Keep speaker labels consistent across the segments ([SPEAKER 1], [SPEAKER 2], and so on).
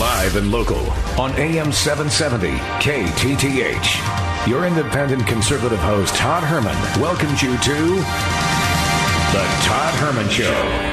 [SPEAKER 1] Live and local on AM 770 KTTH. Your independent conservative host, Todd Herman, welcomes you to The Todd Herman Show.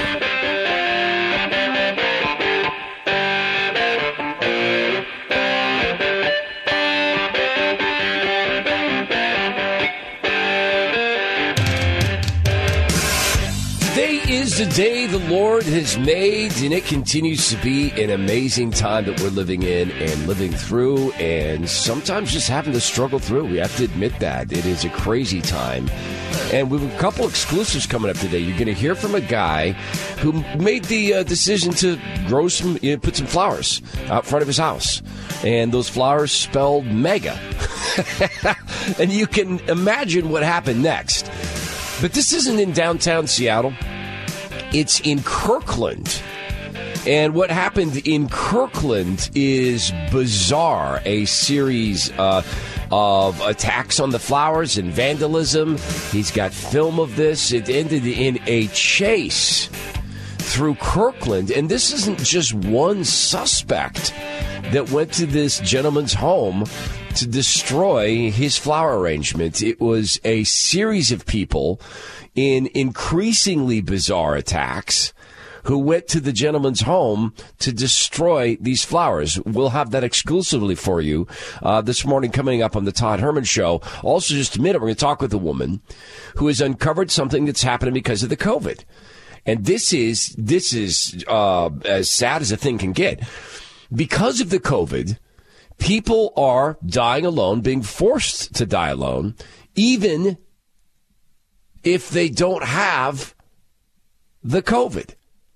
[SPEAKER 2] The day the Lord has made, and it continues to be an amazing time that we're living in and living through, and sometimes just having to struggle through. We have to admit that. It is a crazy time. And we have a couple exclusives coming up today. You're going to hear from a guy who made the decision to grow put some flowers out front of his house. And those flowers spelled mega. And you can imagine what happened next. But this isn't in downtown Seattle. It's in Kirkland. And what happened in Kirkland is bizarre. A series of attacks on the flowers and vandalism. He's got film of this. It ended in a chase through Kirkland. And this isn't just one suspect that went to this gentleman's home to destroy his flower arrangement. It was a series of people in increasingly bizarre attacks who went to the gentleman's home to destroy these flowers. We'll have that exclusively for you this morning coming up on the Todd Herman Show. Also, just a minute, we're going to talk with a woman who has uncovered something that's happening because of the COVID. And this is as sad as a thing can get. Because of the COVID, people are dying alone, being forced to die alone, even if they don't have the COVID.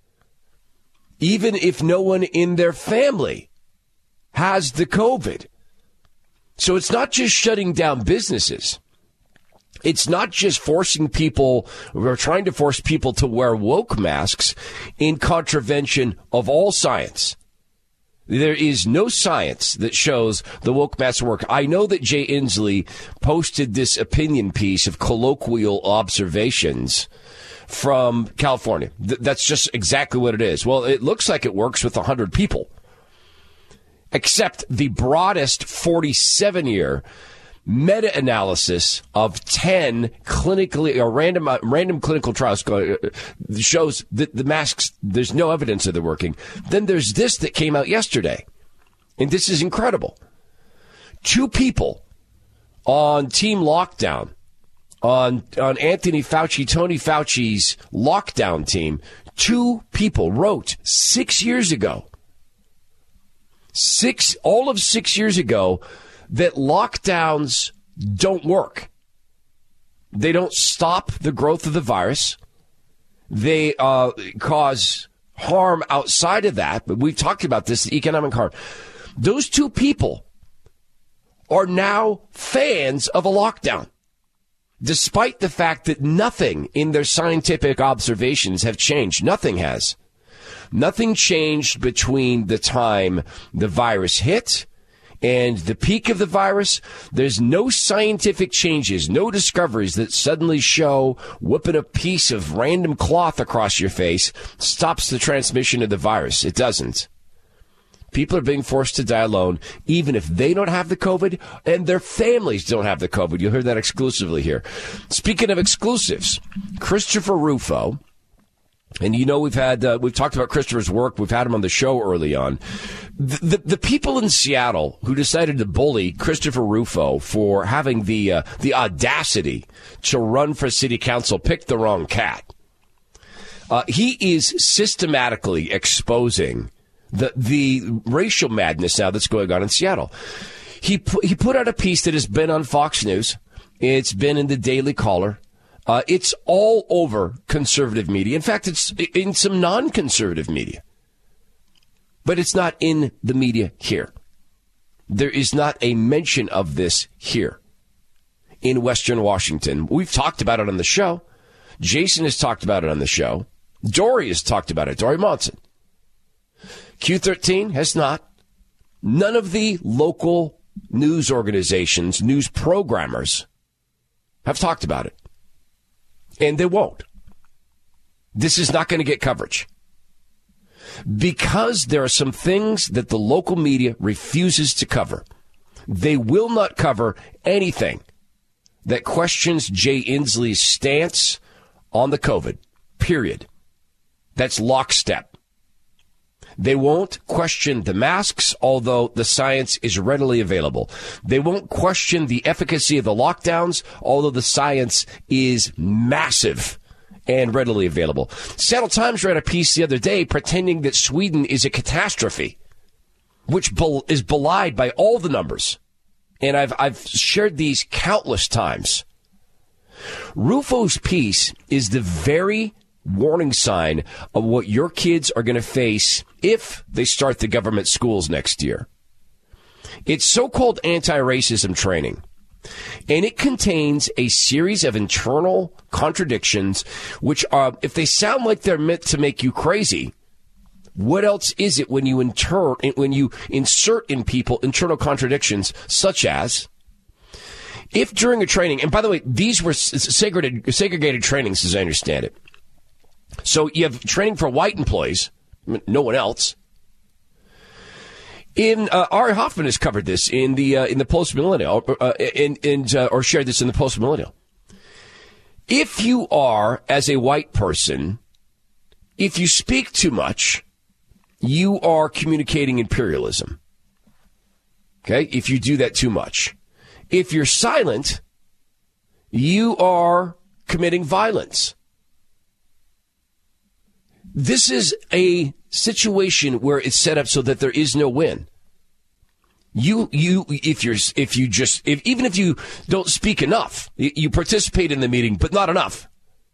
[SPEAKER 2] Even if no one in their family has the COVID. So it's not just shutting down businesses. It's not just forcing people, we're trying to force people to wear woke masks in contravention of all science. There is no science that shows the woke masks work. I know that Jay Inslee posted this opinion piece of colloquial observations from California. That's just exactly what it is. Well, it looks like it works with 100 people, except the broadest 47-year meta-analysis of 10 clinically or random clinical trials shows that the masks, there's no evidence of they're working. Then there's this that came out yesterday, and this is incredible. 2 people on Team Lockdown, on Anthony Fauci, Tony Fauci's lockdown team, 2 people wrote 6 years ago, all of 6 years ago, that lockdowns don't work. They don't stop the growth of the virus. They cause harm outside of that. But we've talked about this, the economic harm. Those 2 people are now fans of a lockdown, despite the fact that nothing in their scientific observations have changed. Nothing has. Nothing changed between the time the virus hit and the peak of the virus. There's no scientific changes, no discoveries that suddenly show whipping a piece of random cloth across your face stops the transmission of the virus. It doesn't. People are being forced to die alone, even if they don't have the COVID and their families don't have the COVID. You'll hear that exclusively here. Speaking of exclusives, Christopher Rufo. And you know, we've talked about Christopher's work. We've had him on the show early on. The people in Seattle who decided to bully Christopher Rufo for having the audacity to run for city council picked the wrong cat. He is systematically exposing the racial madness now that's going on in Seattle. He put out a piece that has been on Fox News. It's been in the Daily Caller. It's all over conservative media. In fact, it's in some non-conservative media. But it's not in the media here. There is not a mention of this here in Western Washington. We've talked about it on the show. Jason has talked about it on the show. Dory has talked about it. Dory Monson. Q13 has not. None of the local news organizations, news programmers have talked about it. And they won't. This is not going to get coverage. because there are some things that the local media refuses to cover. They will not cover anything that questions Jay Inslee's stance on the COVID, period. That's lockstep. They won't question the masks, although the science is readily available. They won't question the efficacy of the lockdowns, although the science is massive and readily available. Seattle Times read a piece the other day pretending that Sweden is a catastrophe, which is belied by all the numbers. And I've shared these countless times. Rufo's piece is the very warning sign of what your kids are going to face if they start the government schools next year. It's so-called anti-racism training, and it contains a series of internal contradictions, which are, if they sound like they're meant to make you crazy, what else is it when you insert in people internal contradictions, such as, if during a training, and by the way, these were segregated trainings as I understand it. So you have training for white employees, no one else. Ari Hoffman has covered this in the Post Millennial, or shared this in the Post Millennial. If you are, as a white person, if you speak too much, you are communicating imperialism. Okay? If you do that too much. If you're silent, you are committing violence. This is a situation where it's set up so that there is no win. Even if you don't speak enough, you participate in the meeting, but not enough.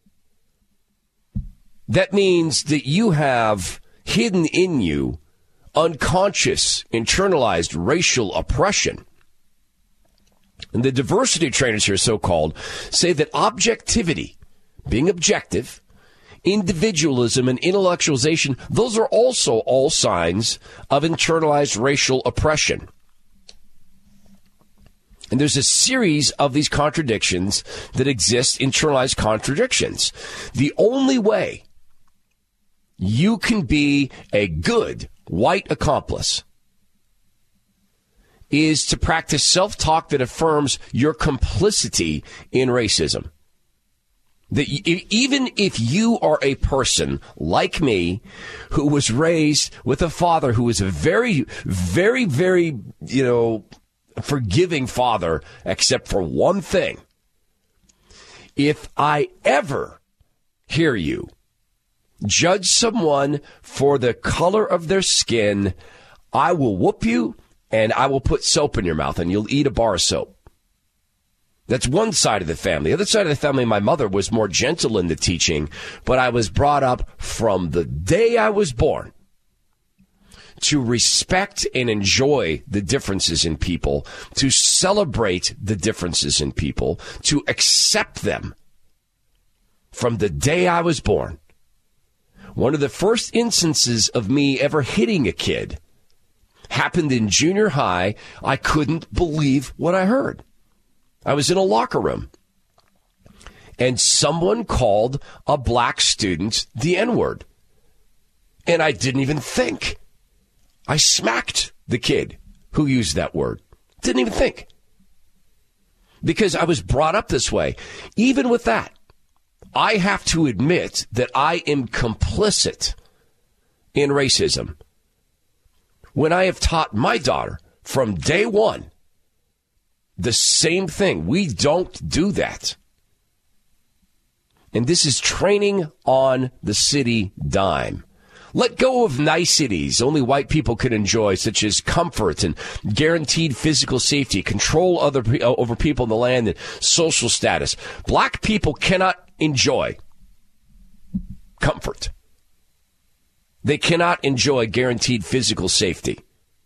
[SPEAKER 2] That means that you have hidden in you unconscious, internalized racial oppression. And the diversity trainers here, so-called, say that objectivity, being objective, individualism, and intellectualization, those are also all signs of internalized racial oppression. And there's a series of these contradictions that exist, internalized contradictions. The only way you can be a good white accomplice is to practice self-talk that affirms your complicity in racism. That even if you are a person like me who was raised with a father who was a very, very, very, forgiving father, except for one thing. If I ever hear you judge someone for the color of their skin, I will whoop you and I will put soap in your mouth and you'll eat a bar of soap. That's one side of the family. The other side of the family, my mother was more gentle in the teaching, but I was brought up from the day I was born to respect and enjoy the differences in people, to celebrate the differences in people, to accept them from the day I was born. One of the first instances of me ever hitting a kid happened in junior high. I couldn't believe what I heard. I was in a locker room, and someone called a black student the N-word, and I didn't even think. I smacked the kid who used that word. Didn't even think. Because I was brought up this way. Even with that, I have to admit that I am complicit in racism. When I have taught my daughter from day one the same thing, we don't do that. And this is training on the city dime. Let go of niceties only white people can enjoy, such as comfort and guaranteed physical safety, control over people in the land, and social status. Black people cannot enjoy comfort. They cannot enjoy guaranteed physical safety.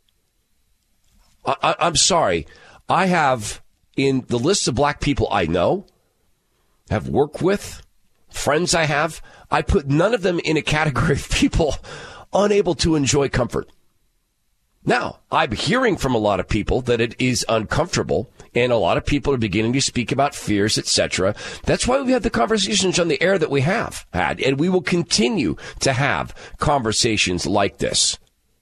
[SPEAKER 2] I'm sorry. I have, in the list of black people I know, have worked with, friends I have, I put none of them in a category of people unable to enjoy comfort. Now, I'm hearing from a lot of people that it is uncomfortable, and a lot of people are beginning to speak about fears, etc. That's why we've had the conversations on the air that we have had, and we will continue to have conversations like this.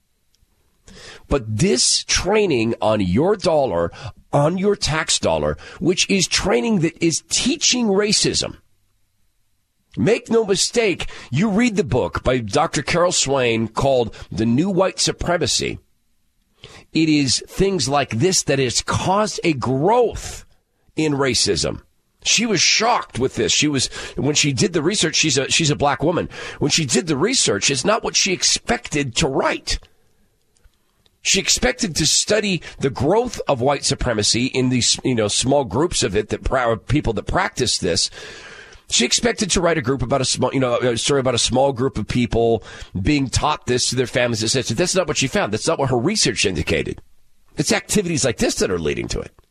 [SPEAKER 2] But this training on your dollar, on your tax dollar, which is training that is teaching racism. Make no mistake, you read the book by Dr. Carol Swain called The New White Supremacy. It is things like this that has caused a growth in racism. She was shocked with this. When she did the research, she's a black woman. When she did the research, it's not what she expected to write. She expected to study the growth of white supremacy in these, small groups of it people that practice this. She expected to write a story about a small group of people being taught this to their families, etc. That's not what she found. That's not what her research indicated. It's activities like this that are leading to it.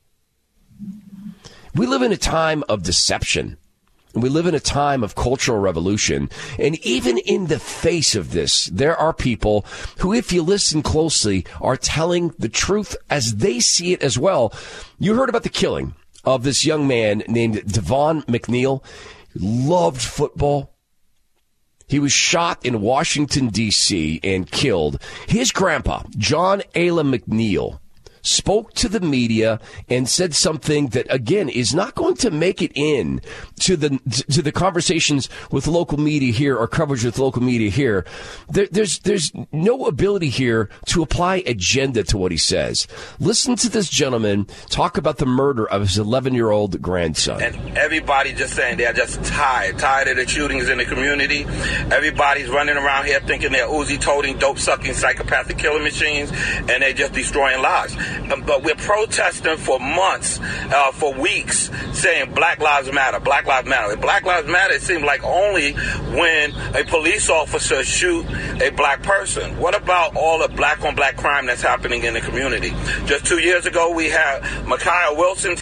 [SPEAKER 2] We live in a time of deception. We live in a time of cultural revolution. And even in the face of this, there are people who, if you listen closely, are telling the truth as they see it as well. You heard about the killing of this young man named Devon McNeil. Loved football. He was shot in Washington, D.C. and killed. His grandpa, John Ayla McNeil, spoke to the media and said something that, again, is not going to make it in to the conversations with local media here or coverage with local media here. There's no ability here to apply agenda to what he says. Listen to this gentleman talk about the murder of his 11-year-old grandson.
[SPEAKER 3] And everybody just saying they're just tired of the shootings in the community. Everybody's running around here thinking they're Uzi-toting, dope-sucking, psychopathic killing machines, and they're just destroying lives. But we're protesting for months, for weeks, saying Black Lives Matter, Black Lives Matter. Black Lives Matter, it seems like only when a police officer shoot a black person. What about all the black-on-black crime that's happening in the community? Just 2 years ago, we had Ma'Khia Wilson.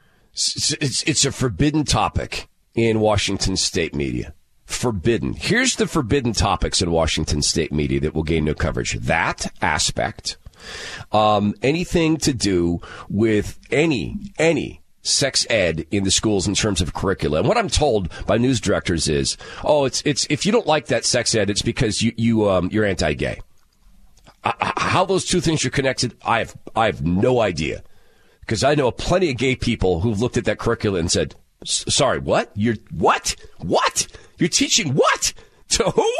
[SPEAKER 2] It's a forbidden topic in Washington state media. Forbidden. Here's the forbidden topics in Washington state media that will gain no coverage. That aspect. Anything to do with any sex ed in the schools in terms of curricula. And what I'm told by news directors is, it's if you don't like that sex ed, it's because you're anti-gay. How those two things are connected, I have no idea. Because I know plenty of gay people who've looked at that curricula and said, sorry, what? What? You're teaching what? To who?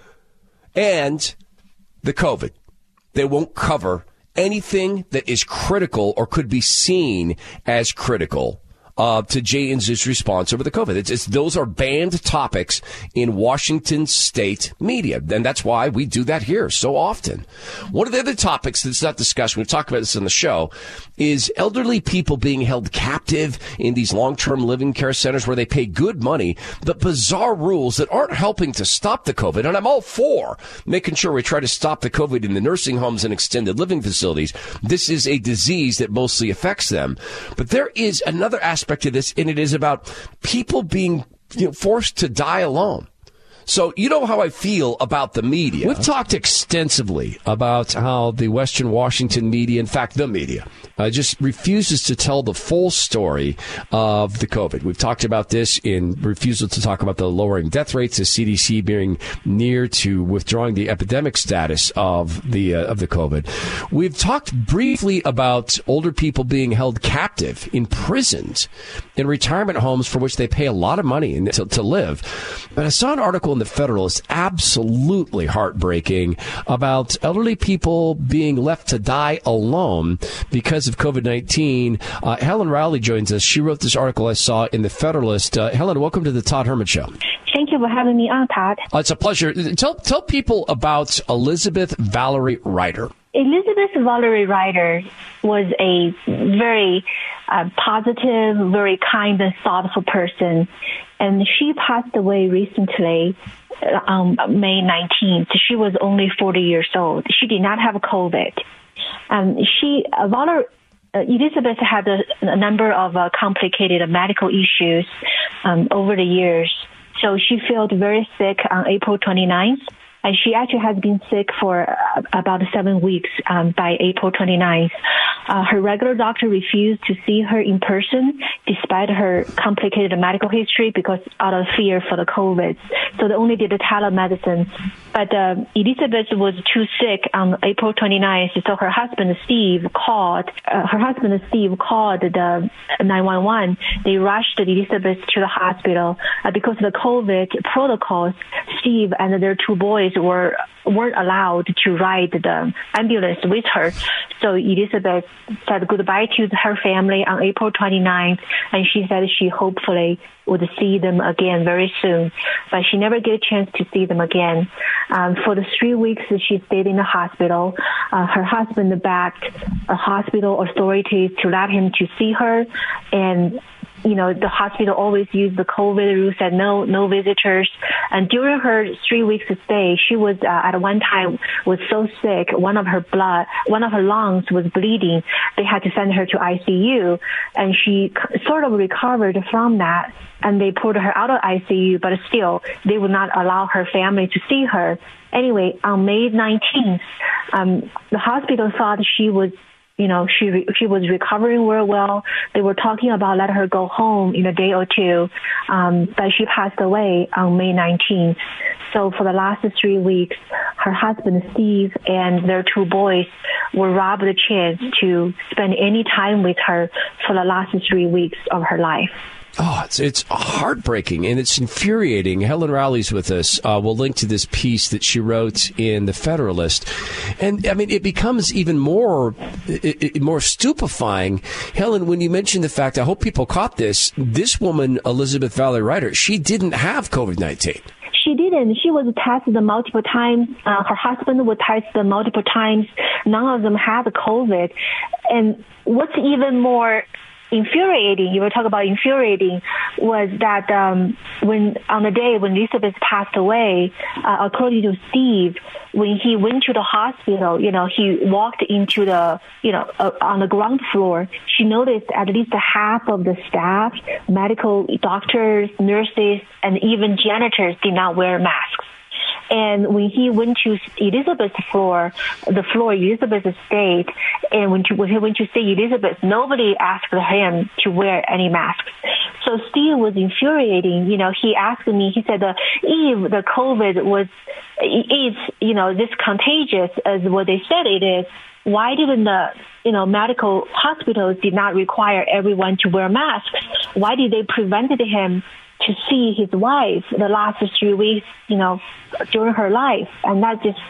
[SPEAKER 2] And the COVID. They won't cover anything that is critical or could be seen as critical to Jay Inslee's response over the COVID. Those are banned topics in Washington state media. And that's why we do that here so often. One of the other topics that's not discussed, we've talked about this on the show, is elderly people being held captive in these long-term living care centers where they pay good money, but bizarre rules that aren't helping to stop the COVID. And I'm all for making sure we try to stop the COVID in the nursing homes and extended living facilities. This is a disease that mostly affects them. But there is another aspect to this, and it is about people being forced to die alone. So you know how I feel about the media. We've talked extensively about how the Western Washington media, in fact, the media, just refuses to tell the full story of the COVID. We've talked about this in refusal to talk about the lowering death rates, the CDC being near to withdrawing the epidemic status of the COVID. We've talked briefly about older people being held captive in prisons, in retirement homes for which they pay a lot of money to live. But I saw an article in the Federalist, absolutely heartbreaking, about elderly people being left to die alone because of COVID-19. Helen Rowley joins us. She wrote this article I saw in the Federalist. Helen, welcome to the Todd Herman Show.
[SPEAKER 4] Thank you for having me on, Todd.
[SPEAKER 2] It's a pleasure. Tell people about Elizabeth Valerie Ryder.
[SPEAKER 4] Elizabeth Valerie Ryder was a very positive, very kind and thoughtful person. And she passed away recently on May 19th. She was only 40 years old. She did not have COVID. Elizabeth had a number of complicated medical issues over the years. So she felt very sick on April 29th. And she actually has been sick for about 7 weeks by April 29th. Her regular doctor refused to see her in person despite her complicated medical history because out of fear for the COVID. So they only did the telemedicine. But Elizabeth was too sick on April 29th, so her husband Steve called the 911. They rushed Elizabeth to the hospital. Because of the COVID protocols, Steve and their 2 boys weren't allowed to ride the ambulance with her. So Elizabeth said goodbye to her family on April 29th, and she said she hopefully would see them again very soon. But she never get a chance to see them again. For the 3 weeks that she stayed in the hospital, her husband begged hospital authorities to let him to see her, and the hospital always used the COVID rule, said no visitors. And during her 3 weeks of stay, she was at one time was so sick, one of her lungs was bleeding. They had to send her to ICU, and she sort of recovered from that. And they pulled her out of ICU, but still, they would not allow her family to see her. Anyway, on May 19th, the hospital thought she was she was recovering very well. They were talking about letting her go home in a day or two, but she passed away on May 19th. So for the last 3 weeks, her husband Steve and their 2 boys were robbed the chance to spend any time with her for the last 3 weeks of her life.
[SPEAKER 2] Oh, it's heartbreaking and it's infuriating. Helen Rowley's with us. We'll link to this piece that she wrote in the Federalist. And, I mean, it becomes even more stupefying. Helen, when you mentioned the fact, I hope people caught this woman, Elizabeth Valerie Reiter, she didn't have COVID-19.
[SPEAKER 4] She didn't. She was tested multiple times. Her husband was tested multiple times. None of them had COVID. And what's even more infuriating, you were talking about infuriating, was that when on the day when Elizabeth passed away, according to Steve, when he went to the hospital, he walked into the, on the ground floor, she noticed at least half of the staff, medical doctors, nurses, and even janitors did not wear masks. And when he went to Elizabeth's floor, the floor Elizabeth stayed, and when he went to see Elizabeth, nobody asked him to wear any masks. So Steve was infuriating. He asked me, he said, if the COVID is this contagious as what they said it is, why didn't the medical hospitals did not require everyone to wear masks? Why did they prevented him to see his wife the last 3 weeks, during her life? And that just,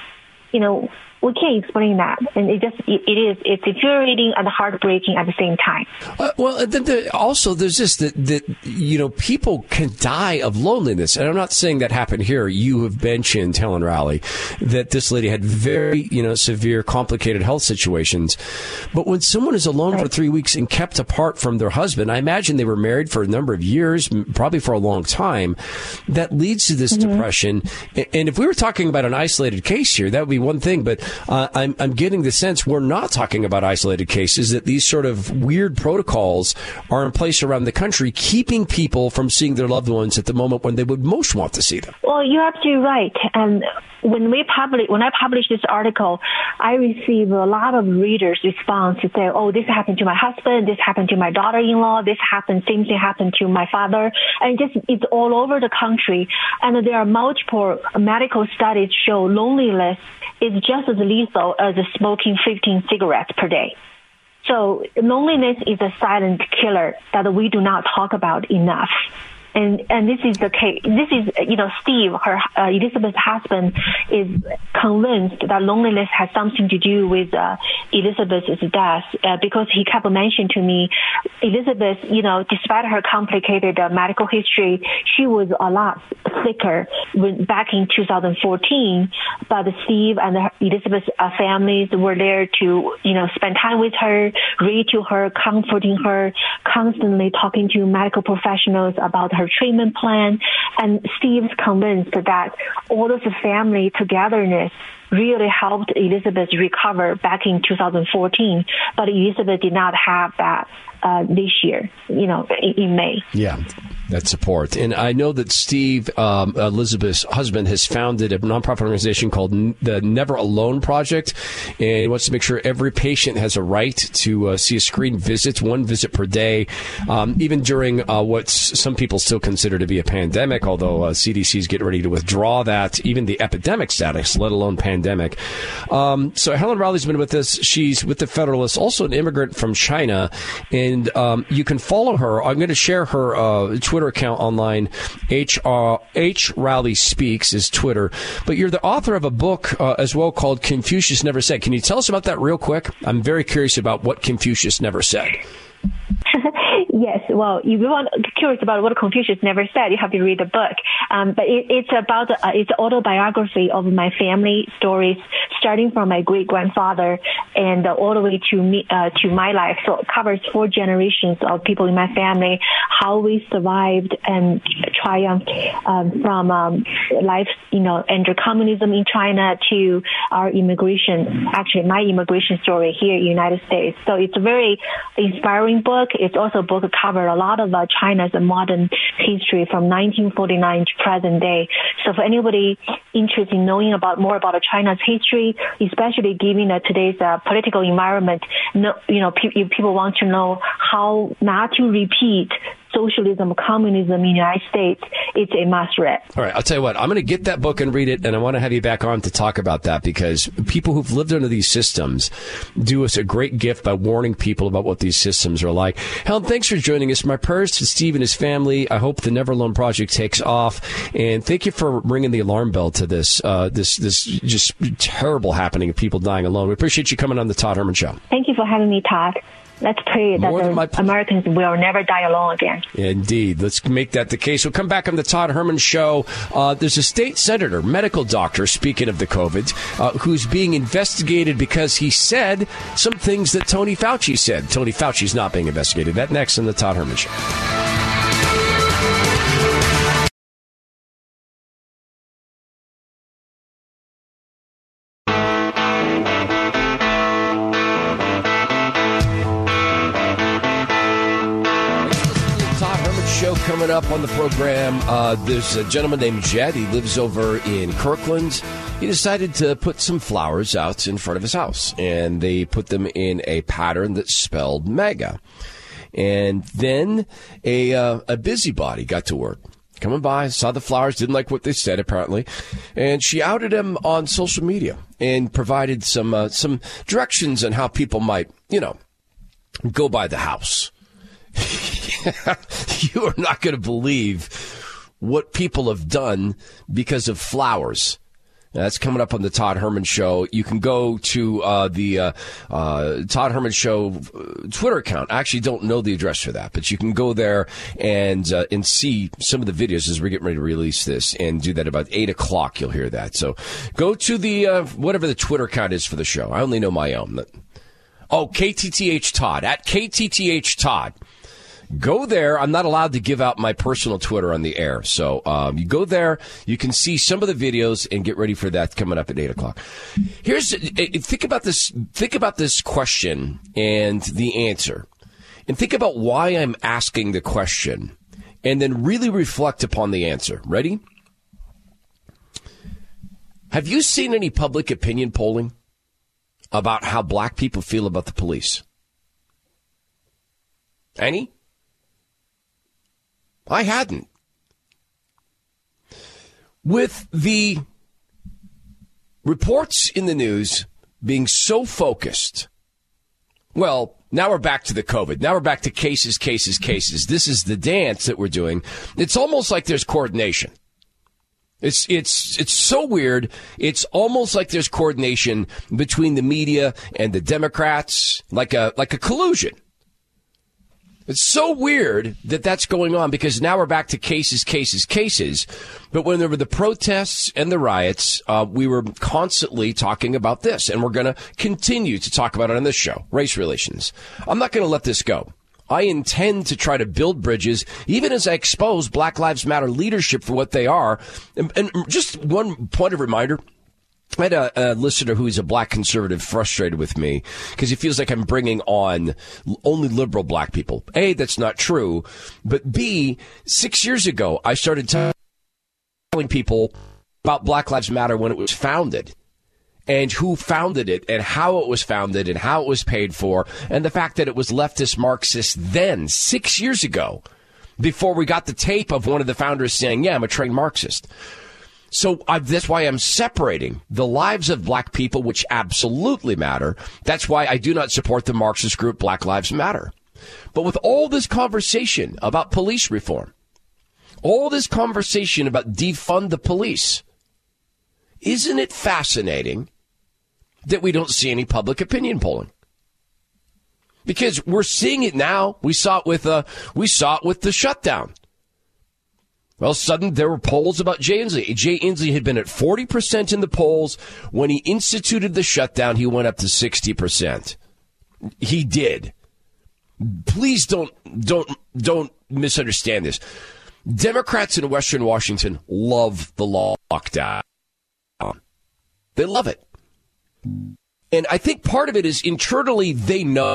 [SPEAKER 4] we can't explain that. And it's infuriating and heartbreaking at the same time.
[SPEAKER 2] Well, also there's this, that people can die of loneliness. And I'm not saying that happened here. You have mentioned, Helen Rowley, that this lady had very, severe, complicated health situations. But when someone is alone for 3 weeks and kept apart from their husband, I imagine they were married for a number of years, probably for a long time, that leads to this depression. And if we were talking about an isolated case here, that would be one thing. But I'm getting the sense we're not talking about isolated cases, that these sort of weird protocols are in place around the country, keeping people from seeing their loved ones at the moment when they would most want to see them.
[SPEAKER 4] Well, you're absolutely right. And when I published this article, I received a lot of readers' response to say, oh, this happened to my husband, this happened to my daughter-in-law, same thing happened to my father. And it's all over the country. And there are multiple medical studies show loneliness is just as lethal as smoking 15 cigarettes per day. So loneliness is a silent killer that we do not talk about enough. And this is the case. This is, Steve, Elizabeth's husband, is convinced that loneliness has something to do with Elizabeth's death because he kept mentioning to me, Elizabeth, despite her complicated medical history, she was a lot sicker back in 2014. But Steve and Elizabeth's families were there to, spend time with her, read to her, comforting her, constantly talking to medical professionals about her treatment plan. And Steve's convinced that all of the family togetherness really helped Elizabeth recover back in 2014. But Elizabeth did not have that this year, in May.
[SPEAKER 2] Yeah, that support. And I know that Steve, Elizabeth's husband, has founded a nonprofit organization called the Never Alone Project, and he wants to make sure every patient has a right to see a screen visit, one visit per day, even during what some people still consider to be a pandemic, although CDC is getting ready to withdraw that, even the epidemic status, let alone pandemic. So Helen Rowley's been with us. She's with the Federalists, also an immigrant from China, and you can follow her. I'm going to share her Twitter account online. H. Rowley Speaks is Twitter. But you're the author of a book as well called Confucius Never Said. Can you tell us about that real quick? I'm very curious about what Confucius never said.
[SPEAKER 4] Yes, well, if you want curious about what Confucius never said, you have to read the book. But it's about it's autobiography of my family stories, starting from my great grandfather and all the way to me to my life. So it covers 4 generations of people in my family, how we survived and triumphed from life, under communism in China to our immigration. Actually, my immigration story here in the United States. So it's a very inspiring book. It's also a book that covered a lot of China's modern history from 1949 to present day. So for anybody interested in knowing more about China's history, especially given today's political environment, people want to know how not to repeat socialism, communism in the United States, it's a must read.
[SPEAKER 2] All right, I'll tell you what, I'm going to get that book and read it, and I want to have you back on to talk about that, because people who've lived under these systems do us a great gift by warning people about what these systems are like. Helen, thanks for joining us. My prayers to Steve and his family. I hope the Never Alone Project takes off, and thank you for ringing the alarm bell to this just terrible happening of people dying alone. We appreciate you coming on the Todd Herman Show.
[SPEAKER 4] Thank you for having me, Todd. Let's pray that Americans will never die alone again.
[SPEAKER 2] Indeed. Let's make that the case. We'll come back on the Todd Herman Show. There's a state senator, medical doctor, speaking of the COVID, who's being investigated because he said some things that Tony Fauci said. Tony Fauci's not being investigated. That next on the Todd Herman Show. Coming up on the program, there's a gentleman named Jed. He lives over in Kirkland. He decided to put some flowers out in front of his house, and they put them in a pattern that spelled MAGA. And then a busybody got to work. Coming by, saw the flowers, didn't like what they said, apparently. And she outed him on social media and provided some directions on how people might, go by the house. You are not going to believe what people have done because of flowers. Now, that's coming up on the Todd Herman Show. You can go to the Todd Herman Show Twitter account. I actually don't know the address for that, but you can go there and see some of the videos as we're getting ready to release this, and do that about 8 o'clock. You'll hear that. So go to the whatever the Twitter account is for the show. I only know my own. KTTH Todd, at KTTH Todd. Go there. I'm not allowed to give out my personal Twitter on the air. So you go there. You can see some of the videos and get ready for that coming up at 8 o'clock. Think about this question and the answer. And think about why I'm asking the question. And then really reflect upon the answer. Ready? Have you seen any public opinion polling about how black people feel about the police? Any? I hadn't. With the reports in the news being so focused, well, now we're back to the COVID. Now we're back to cases. This is the dance that we're doing. It's almost like there's coordination. It's so weird. It's almost like there's coordination between the media and the Democrats, like a collusion. It's so weird that that's going on, because now we're back to cases. But when there were the protests and the riots, we were constantly talking about this, and we're going to continue to talk about it on this show, race relations. I'm not going to let this go. I intend to try to build bridges, even as I expose Black Lives Matter leadership for what they are. And just one point of reminder, I had a listener who is a black conservative frustrated with me because he feels like I'm bringing on only liberal black people. A, that's not true. But B, 6 years ago, I started telling people about Black Lives Matter when it was founded and who founded it and how it was founded and how it was paid for and the fact that it was leftist Marxist then, 6 years ago, before we got the tape of one of the founders saying, yeah, I'm a trained Marxist. So that's why I'm separating the lives of black people, which absolutely matter. That's why I do not support the Marxist group Black Lives Matter. But with all this conversation about police reform, all this conversation about defund the police, isn't it fascinating that we don't see any public opinion polling? Because we're seeing it now. We saw it with the shutdown. Well, suddenly there were polls about Jay Inslee. Jay Inslee had been at 40% in the polls. When he instituted the shutdown, he went up to 60%. He did. Please don't misunderstand this. Democrats in Western Washington love the lockdown. They love it. And I think part of it is internally they know.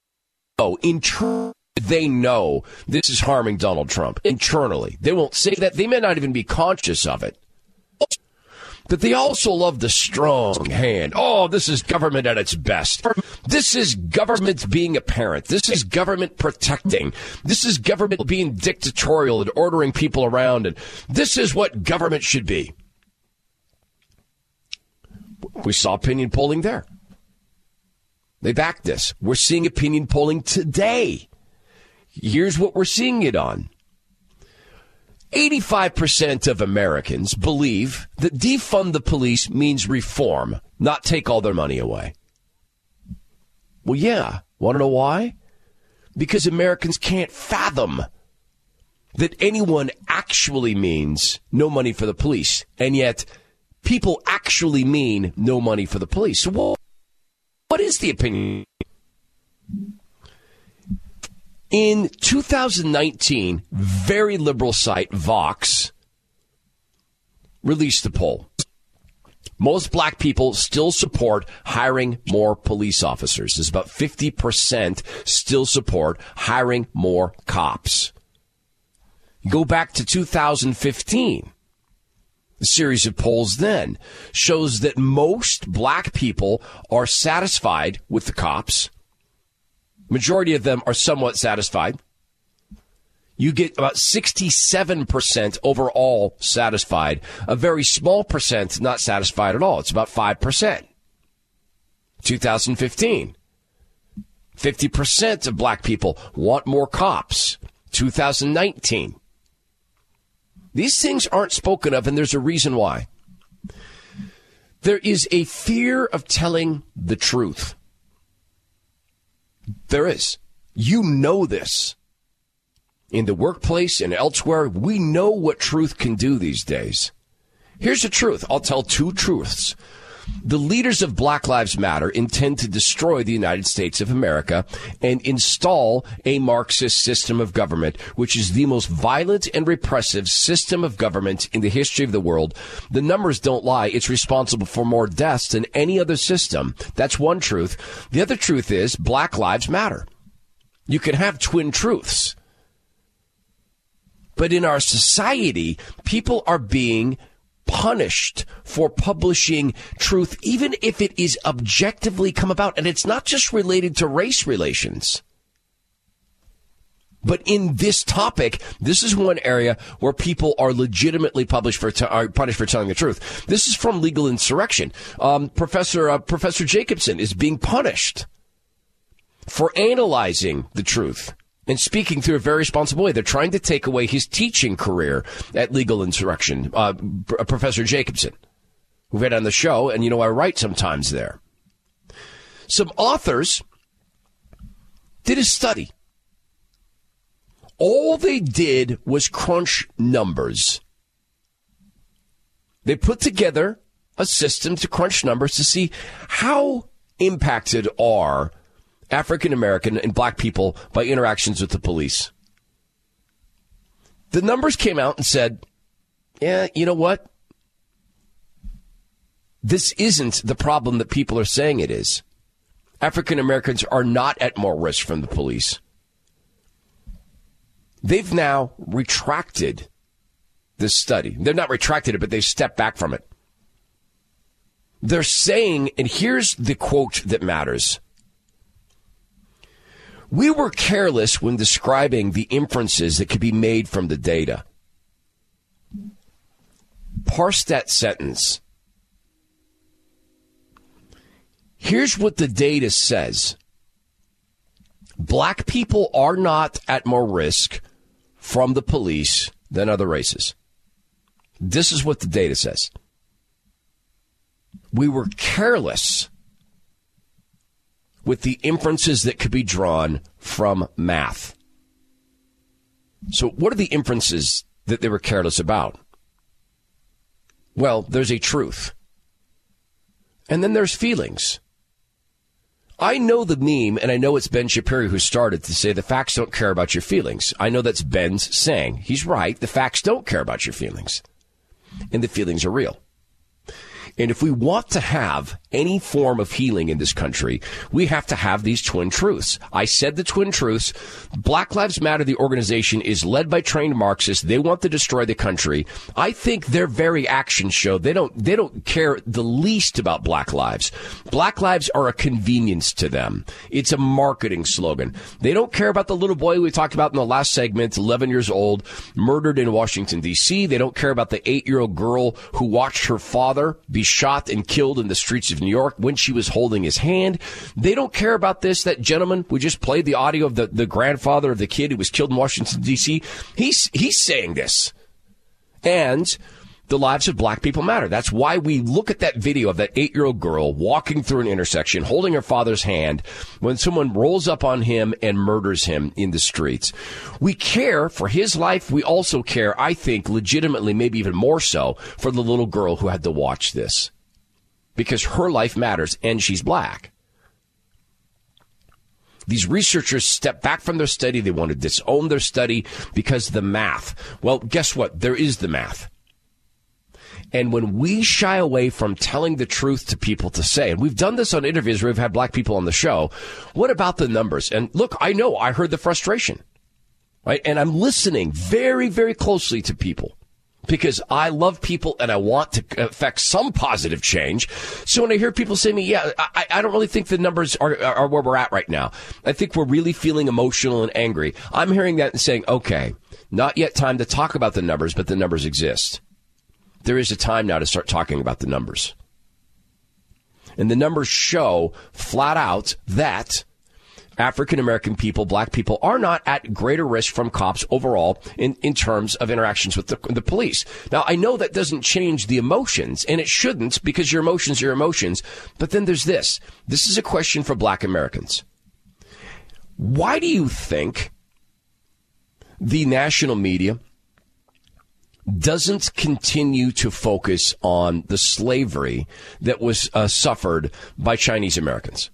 [SPEAKER 2] They know this is harming Donald Trump internally. They won't say that. They may not even be conscious of it. But they also love the strong hand. Oh, this is government at its best. This is government being a parent. This is government protecting. This is government being dictatorial and ordering people around. And this is what government should be. We saw opinion polling there. They backed this. We're seeing opinion polling today. Here's what we're seeing it on. 85% of Americans believe that defund the police means reform, not take all their money away. Well, yeah. Want to know why? Because Americans can't fathom that anyone actually means no money for the police. And yet people actually mean no money for the police. So what is the opinion? In 2019, very liberal site Vox released a poll. Most black people still support hiring more police officers. There's about 50% still support hiring more cops. Go back to 2015. The series of polls then shows that most black people are satisfied with the cops. Majority of them are somewhat satisfied. You get about 67% overall satisfied. A very small percent not satisfied at all. It's about 5%. 2015. 50% of black people want more cops. 2019. These things aren't spoken of, and there's a reason why. There is a fear of telling the truth. There is. You know this. In the workplace and elsewhere, we know what truth can do these days. Here's the truth. I'll tell two truths. The leaders of Black Lives Matter intend to destroy the United States of America and install a Marxist system of government, which is the most violent and repressive system of government in the history of the world. The numbers don't lie. It's responsible for more deaths than any other system. That's one truth. The other truth is Black Lives Matter. You can have twin truths. But in our society, people are being punished for publishing truth, even if it is objectively come about. And it's not just related to race relations. But in this topic, this is one area where people are legitimately punished for telling the truth. This is from Legal Insurrection. Professor Jacobson is being punished for analyzing the truth and speaking through a very responsible way. They're trying to take away his teaching career at Legal Insurrection. Professor Jacobson, who've had on the show, and I write sometimes there. Some authors did a study. All they did was crunch numbers. They put together a system to crunch numbers to see how impacted are African American and black people by interactions with the police. The numbers came out and said, yeah, you know what? this isn't the problem that people are saying it is. African Americans are not at more risk from the police. They've now retracted this study. They're not retracted it, but they've stepped back from it. They're saying, and here's the quote that matters: "We were careless when describing the inferences that could be made from the data." Parse that sentence. Here's what the data says. Black people are not at more risk from the police than other races. This is what the data says. We were careless with the inferences that could be drawn from math. So what are the inferences that they were careless about? Well, there's a truth. And then there's feelings. I know the meme, and I know it's Ben Shapiro who started to say the facts don't care about your feelings. I know that's Ben's saying. He's right. The facts don't care about your feelings. And the feelings are real. And if we want to have any form of healing in this country, we have to have these twin truths. I said the twin truths. Black Lives Matter, the organization, is led by trained Marxists. They want to destroy the country. I think their very actions show they don't care the least about black lives. Black lives are a convenience to them. It's a marketing slogan. They don't care about the little boy we talked about in the last segment, 11 years old, murdered in Washington, D.C. They don't care about the 8-year-old girl who watched her father be shot and killed in the streets of New York when she was holding his hand. They don't care about this. That gentleman, we just played the audio of the grandfather of the kid who was killed in Washington, D.C. He's saying this. And the lives of black people matter. That's why we look at that video of that 8-year-old girl walking through an intersection, holding her father's hand when someone rolls up on him and murders him in the streets. We care for his life. We also care, I think, legitimately, maybe even more so, for the little girl who had to watch this. Because her life matters, and she's black. These researchers stepped back from their study. They want to disown their study because of the math. Well, guess what? There is the math. And when we shy away from telling the truth to people to say, and we've done this on interviews where we've had black people on the show, what about the numbers? And look, I know I heard the frustration, right? And I'm listening very, very closely to people because I love people and I want to affect some positive change. So when I hear people say to me, yeah, I don't really think the numbers are where we're at right now. I think we're really feeling emotional and angry. I'm hearing that and saying, okay, not yet time to talk about the numbers, but the numbers exist. There is a time now to start talking about the numbers. And the numbers show flat out that African-American people, black people, are not at greater risk from cops overall in terms of interactions with the police. Now, I know that doesn't change the emotions, and it shouldn't, because your emotions are your emotions. But then there's this. This is a question for black Americans. Why do you think the national media doesn't continue to focus on the slavery that was suffered by Chinese Americans?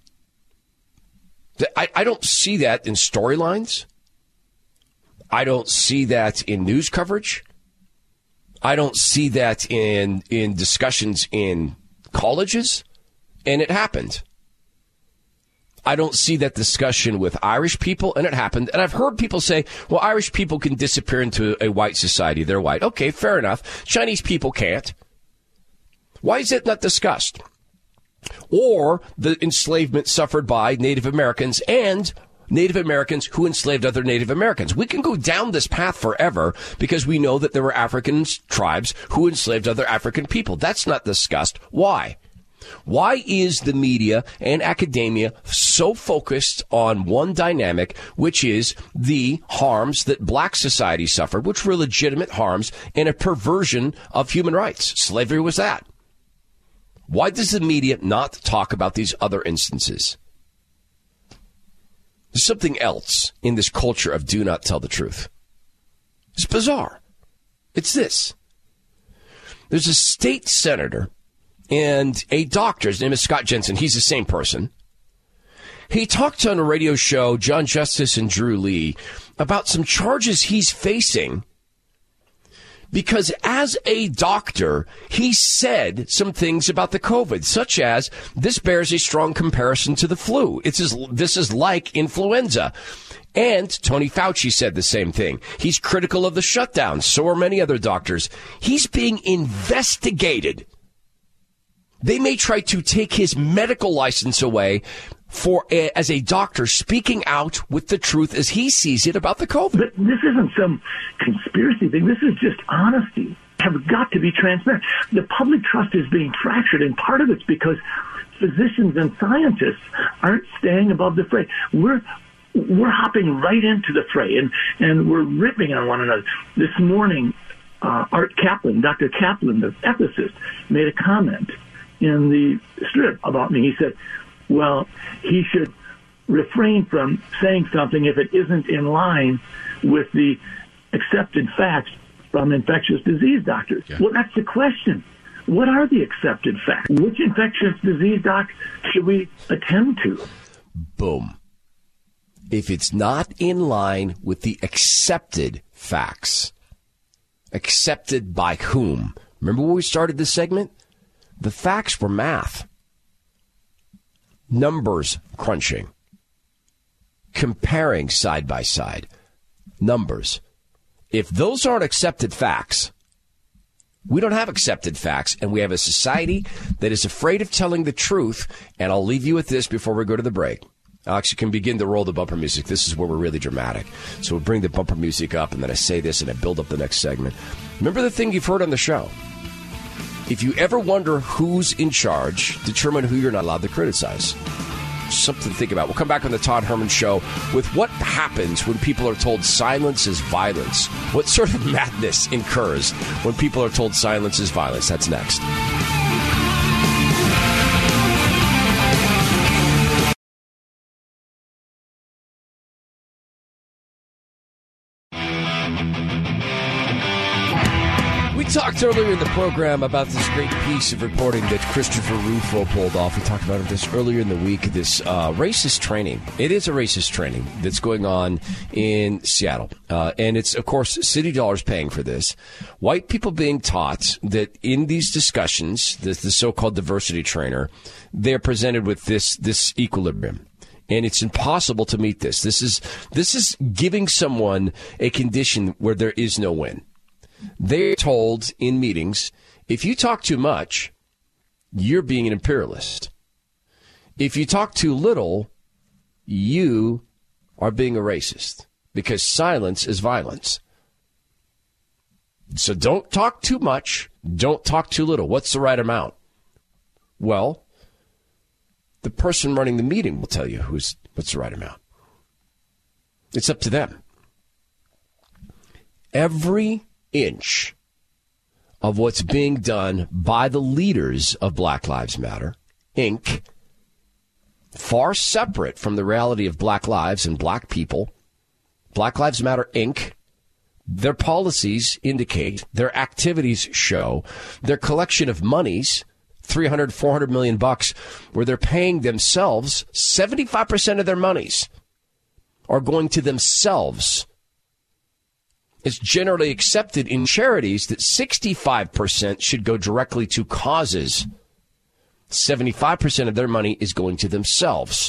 [SPEAKER 2] I don't see that in storylines. I don't see that in news coverage. I don't see that in discussions in colleges. And it happened. I don't see that discussion with Irish people, and it happened. And I've heard people say, well, Irish people can disappear into a white society. They're white. Okay, fair enough. Chinese people can't. Why is it not discussed? Or the enslavement suffered by Native Americans and Native Americans who enslaved other Native Americans. We can go down this path forever because we know that there were African tribes who enslaved other African people. That's not discussed. Why? Why is the media and academia so focused on one dynamic, which is the harms that black society suffered, which were legitimate harms and a perversion of human rights? Slavery was that. Why does the media not talk about these other instances? There's something else in this culture of do not tell the truth. It's bizarre. It's this. There's a state senator and a doctor. His name is Scott Jensen. He's the same person. He talked on a radio show, John Justice and Drew Lee, about some charges he's facing Because as a doctor, he said some things about the COVID, such as this bears a strong comparison to the flu. This is like influenza. And Tony Fauci said the same thing. He's critical of the shutdown. So are many other doctors. He's being investigated. They may try to take his medical license away as a doctor speaking out with the truth as he sees it about the COVID.
[SPEAKER 5] But this isn't some conspiracy thing. This is just honesty. Have got to be transparent. The public trust is being fractured, and part of it's because physicians and scientists aren't staying above the fray. We're hopping right into the fray, and we're ripping on one another. This morning, Art Kaplan, Dr. Kaplan, the ethicist, made a comment in the strip about me. He said, well, he should refrain from saying something if it isn't in line with the accepted facts from infectious disease doctors. Yeah. Well, that's the question. What are the accepted facts? Which infectious disease doc should we attend to?
[SPEAKER 2] Boom. If it's not in line with the accepted facts, accepted by whom? Remember when we started this segment? The facts were math. Numbers crunching. Comparing side by side. Numbers. If those aren't accepted facts, we don't have accepted facts, and we have a society that is afraid of telling the truth. And I'll leave you with this before we go to the break. Alex, you can begin to roll the bumper music. This is where we're really dramatic. So we'll bring the bumper music up, and then I say this, and I build up the next segment. Remember the thing you've heard on the show. If you ever wonder who's in charge, determine who you're not allowed to criticize. Something to think about. We'll come back on the Todd Herman Show with what happens when people are told silence is violence. What sort of madness incurs when people are told silence is violence? That's next. We talked earlier in the program about this great piece of reporting that Christopher Rufo pulled off. We talked about this earlier in the week, this racist training. It is a racist training that's going on in Seattle. And it's, of course, city dollars paying for this. White people being taught that in these discussions, the so-called diversity trainer, they're presented with this equilibrium. And it's impossible to meet this. This is giving someone a condition where there is no win. They're told in meetings, if you talk too much, you're being an imperialist. If you talk too little, you are being a racist, because silence is violence. So don't talk too much. Don't talk too little. What's the right amount? Well, the person running the meeting will tell you what's the right amount. It's up to them. Every inch of what's being done by the leaders of Black Lives Matter, Inc., far separate from the reality of black lives and black people. Black Lives Matter, Inc., their policies indicate, their activities show, their collection of monies, $300, $400 million, where they're paying themselves, 75% of their monies are going to themselves. It's generally accepted in charities that 65% should go directly to causes. 75% of their money is going to themselves.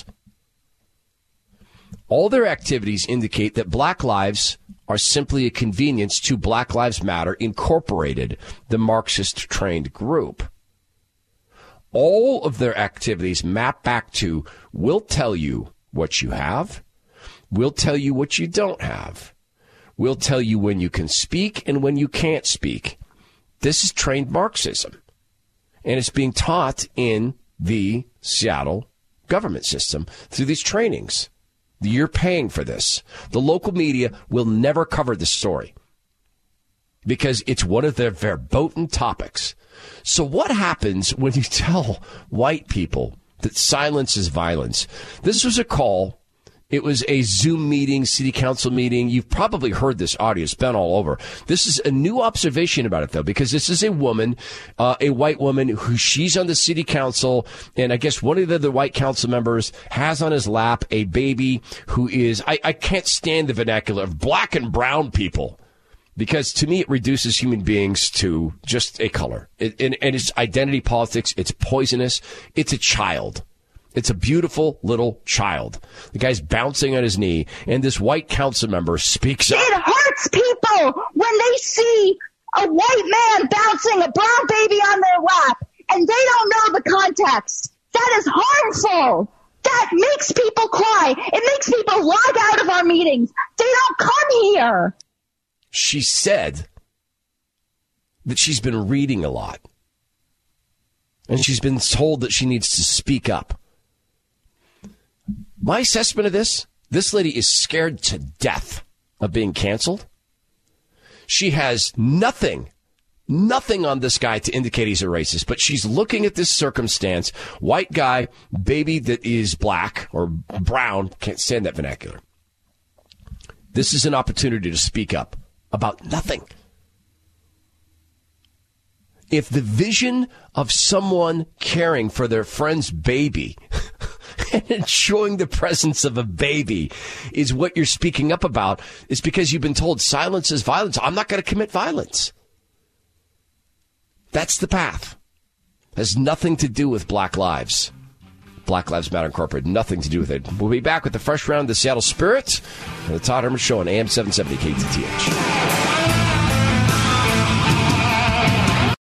[SPEAKER 2] All their activities indicate that black lives are simply a convenience to Black Lives Matter Incorporated, the Marxist-trained group. All of their activities map back to, we'll tell you what you have, we'll tell you what you don't have. We'll tell you when you can speak and when you can't speak. This is trained Marxism. And it's being taught in the Seattle government system through these trainings. You're paying for this. The local media will never cover this story because it's one of their verboten topics. So what happens when you tell white people that silence is violence? This was a call. It was a Zoom meeting, city council meeting. You've probably heard this audio. It's been all over. This is a new observation about it, though, because this is a woman, a white woman, who she's on the city council. And I guess one of the other white council members has on his lap a baby who is, I can't stand the vernacular of black and brown people. Because to me, it reduces human beings to just a color. And it's identity politics. It's poisonous. It's a child. It's a beautiful little child. The guy's bouncing on his knee, and this white council member speaks up.
[SPEAKER 6] It hurts people when they see a white man bouncing a brown baby on their lap, and they don't know the context. That is harmful. That makes people cry. It makes people log out of our meetings. They don't come here.
[SPEAKER 2] She said that she's been reading a lot, and she's been told that she needs to speak up. My assessment of this lady is scared to death of being canceled. She has nothing on this guy to indicate he's a racist, but she's looking at this circumstance, white guy, baby that is black or brown, can't stand that vernacular. This is an opportunity to speak up about nothing. If the vision of someone caring for their friend's baby and enjoying the presence of a baby is what you're speaking up about, it's because you've been told silence is violence. I'm not going to commit violence. That's the path. Has nothing to do with Black Lives. Black Lives Matter Incorporated. Nothing to do with it. We'll be back with the fresh round of the Seattle Spirit and the Todd Herman Show on AM 770 KTTH.